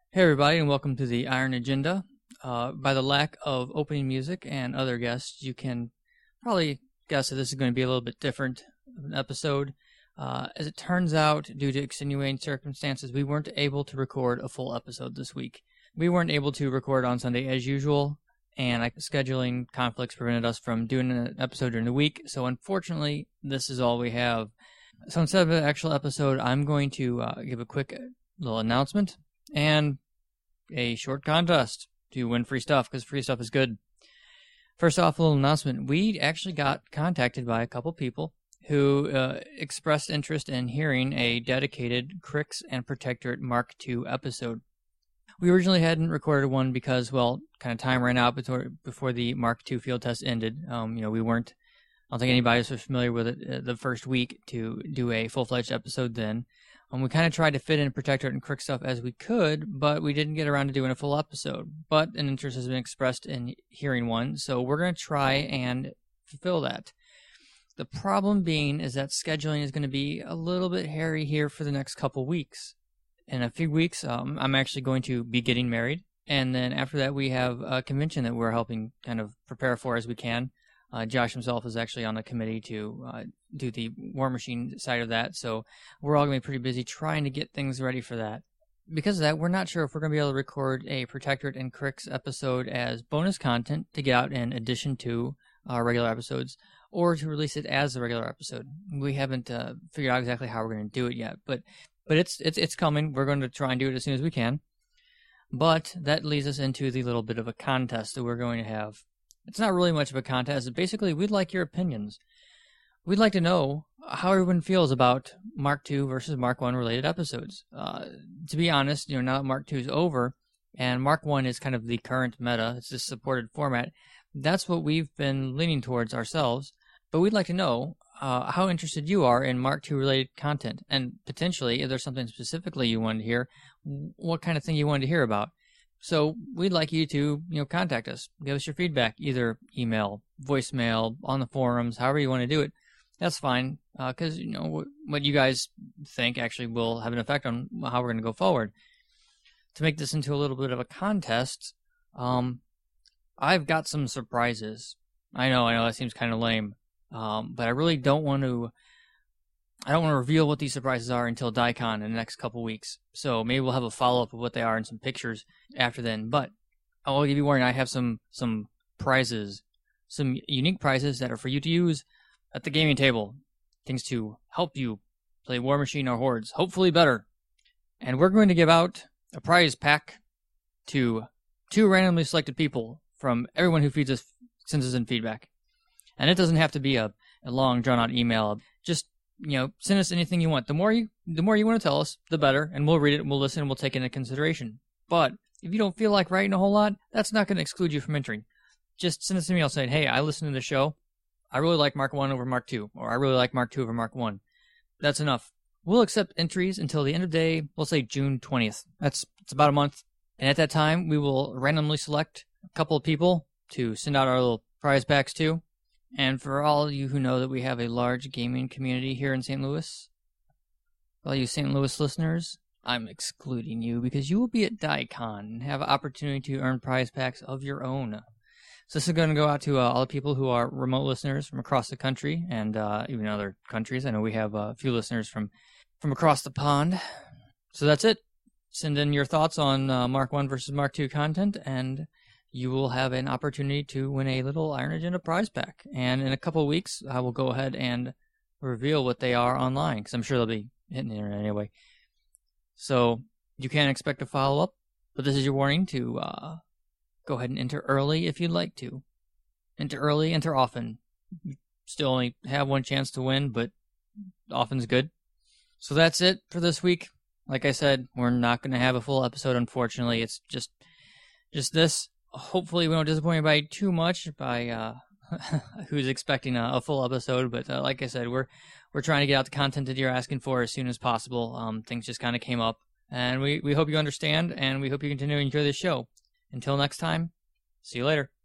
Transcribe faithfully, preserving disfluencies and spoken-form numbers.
Hey everybody, and welcome to the Iron Agenda. Uh, by the lack of opening music and other guests, you can probably guess that this is going to be a little bit different of an episode. Uh, as it turns out, due to extenuating circumstances, we weren't able to record a full episode this week. We weren't able to record on Sunday as usual, and like, scheduling conflicts prevented us from doing an episode during the week, so unfortunately, this is all we have. So instead of an actual episode, I'm going to uh, give a quick little announcement and a short contest to win free stuff, because free stuff is good. First off, a little announcement. We actually got contacted by a couple people who uh, expressed interest in hearing a dedicated Crix and Protectorate Mark two episode. We originally hadn't recorded one because, well, kind of time ran out before, before the Mark two field test ended. Um, you know, we weren't, I don't think anybody was familiar with it uh, the first week to do a full-fledged episode then. Um, we kind of tried to fit in Protectorate and Crix stuff as we could, but we didn't get around to doing a full episode. But an interest has been expressed in hearing one, so we're going to try and fulfill that. The problem being is that scheduling is going to be a little bit hairy here for the next couple weeks. In a few weeks, um, I'm actually going to be getting married, and then after that we have a convention that we're helping kind of prepare for as we can. Uh, Josh himself is actually on the committee to uh, do the War Machine side of that, so we're all going to be pretty busy trying to get things ready for that. Because of that, we're not sure if we're going to be able to record a Protectorate and Crix episode as bonus content to get out in addition to our regular episodes, or to release it as a regular episode. We haven't uh, figured out exactly how we're going to do it yet, but but it's it's it's coming. We're going to try and do it as soon as we can. But that leads us into the little bit of a contest that we're going to have. It's not really much of a contest. Basically, we'd like your opinions. We'd like to know how everyone feels about Mark two versus Mark one related episodes. Uh, to be honest, you know, now that Mark two is over and Mark one is kind of the current meta, it's this supported format, that's what we've been leaning towards ourselves. But we'd like to know uh, how interested you are in Mark two related content, and potentially, if there's something specifically you wanted to hear, what kind of thing you wanted to hear about. So we'd like you to, you know, contact us, give us your feedback, either email, voicemail, on the forums, however you want to do it. That's fine, because, uh, you know, what, what you guys think actually will have an effect on how we're going to go forward. To make this into a little bit of a contest, um, I've got some surprises. I know, I know, that seems kind of lame, um, but I really don't want to, I don't want to reveal what these surprises are until DICON in the next couple weeks. So maybe we'll have a follow-up of what they are and some pictures after then. But I'll give you warning, I have some some prizes, some unique prizes that are for you to use at the gaming table. Things to help you play War Machine or Hordes, hopefully better. And we're going to give out a prize pack to two randomly selected people from everyone who feeds us, sends us in feedback. And it doesn't have to be a, a long, drawn-out email. Just, you know, send us anything you want. The more you the more you want to tell us, the better, and we'll read it, and we'll listen, and we'll take it into consideration. But if you don't feel like writing a whole lot, that's not going to exclude you from entering. Just send us an email saying, hey, I listened to the show. I really like Mark one over Mark two, or I really like Mark two over Mark one. That's enough. We'll accept entries until the end of day, we'll say June twentieth. That's it's about a month. And at that time, we will randomly select a couple of people to send out our little prize packs to. And for all of you who know that we have a large gaming community here in Saint Louis, all you Saint Louis listeners, I'm excluding you because you will be at DICON and have an opportunity to earn prize packs of your own. So this is going to go out to uh, all the people who are remote listeners from across the country and uh, even other countries. I know we have a few listeners from, from across the pond. So that's it. Send in your thoughts on uh, Mark one versus Mark two content, and you will have an opportunity to win a little Iron Agenda prize pack. And in a couple of weeks, I will go ahead and reveal what they are online, because I'm sure they'll be hitting the internet anyway. So you can expect a follow-up, but this is your warning to uh, go ahead and enter early if you'd like to. Enter early, enter often. You still only have one chance to win, but often's good. So that's it for this week. Like I said, we're not going to have a full episode, unfortunately. It's just just this. Hopefully we don't disappoint anybody too much by uh, who's expecting a, a full episode. But uh, like I said, we're we're trying to get out the content that you're asking for as soon as possible. Um, things just kind of came up. And we, we hope you understand, and we hope you continue to enjoy this show. Until next time, see you later.